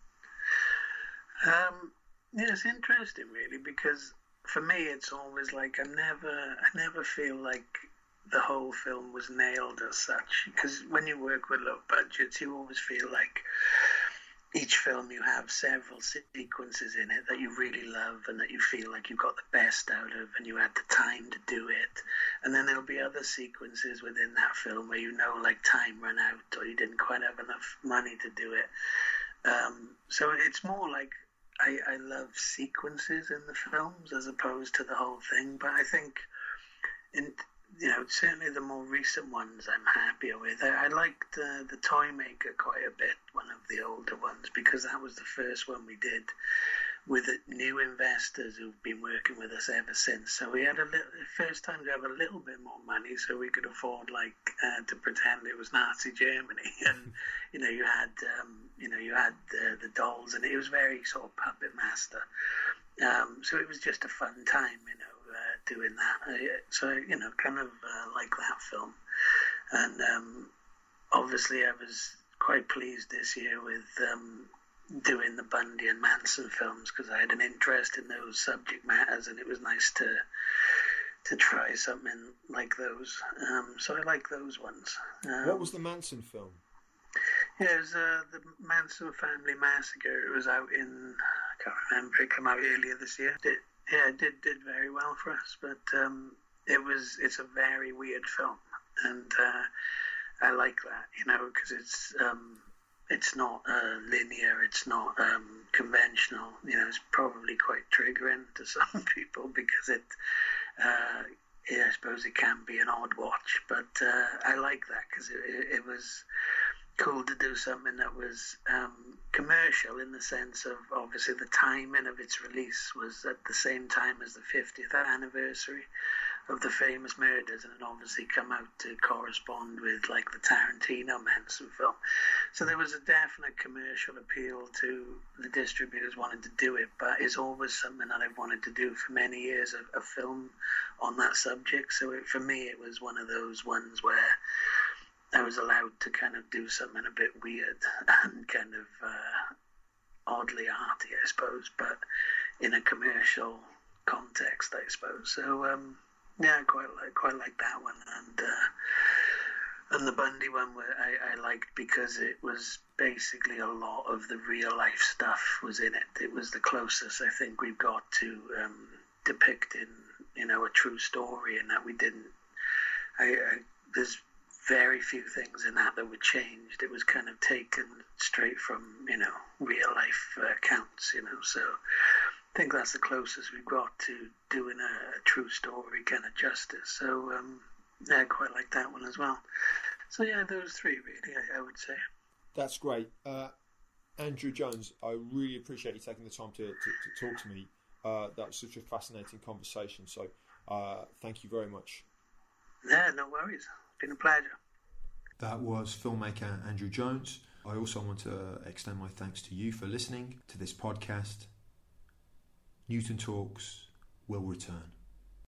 Um, yeah, it's interesting, really, because for me, it's always like I never, I never feel like the whole film was nailed as such. Because when you work with low budgets, you always feel like each film you have several sequences in it that you really love and that you feel like you got the best out of, and you had the time to do it. And then there'll be other sequences within that film where you know, like, time ran out, or you didn't quite have enough money to do it. Um, so it's more like I, I love sequences in the films as opposed to the whole thing. But I think, in, you know, certainly the more recent ones I'm happier with. I, I liked uh, The Toymaker quite a bit, one of the older ones, because that was the first one we did with new investors who've been working with us ever since. So we had a little, first time to have a little bit more money, so we could afford, like, uh, to pretend it was Nazi Germany, and you know, you had, um, you know, you had the, the dolls, and it was very sort of puppet master. Um, so it was just a fun time, you know, uh, doing that. Uh, so you know, kind of uh, like that film, and um, obviously I was quite pleased this year with. Um, doing the Bundy and Manson films, because I had an interest in those subject matters, and it was nice to to try something like those. Um, so I like those ones. Um, what was the Manson film? Yeah, it was uh, the Manson Family Massacre. It was out in, I can't remember, it came out earlier this year. It, yeah, it did, did very well for us, but um, it was, it's a very weird film, and uh, I like that, you know, because it's, um, it's not uh, linear, it's not um, conventional, you know, it's probably quite triggering to some people because it, uh, yeah, I suppose it can be an odd watch, but uh, I like that because it, it, it was cool to do something that was um, commercial in the sense of obviously the timing of its release was at the same time as the fiftieth anniversary of the famous murders, and it obviously come out to correspond with like the Tarantino Manson film. So there was a definite commercial appeal to the distributors wanting to do it, but it's always something that I've wanted to do for many years, a, a film on that subject. So it, for me, it was one of those ones where I was allowed to kind of do something a bit weird and kind of uh, oddly arty, I suppose, but in a commercial context, I suppose. So um, yeah, I quite like quite like that one, and uh, and the Bundy one where I, I liked because it was basically a lot of the real life stuff was in it. It was the closest I think we've got to um, depicting, you know, a true story, and that we didn't. I, I there's very few things in that that were changed. It was kind of taken straight from, you know, real life uh, accounts, you know. So I think that's the closest we've got to doing a, a true story kind of justice. So um, yeah, I quite like that one as well. So yeah, those three really, I, I would say. That's great. Uh, Andrew Jones, I really appreciate you taking the time to, to, to talk to me. Uh, that was such a fascinating conversation. So uh, thank you very much. Yeah, no worries. Been a pleasure. That was filmmaker Andrew Jones. I also want to extend my thanks to you for listening to this podcast. Newton Talks will return.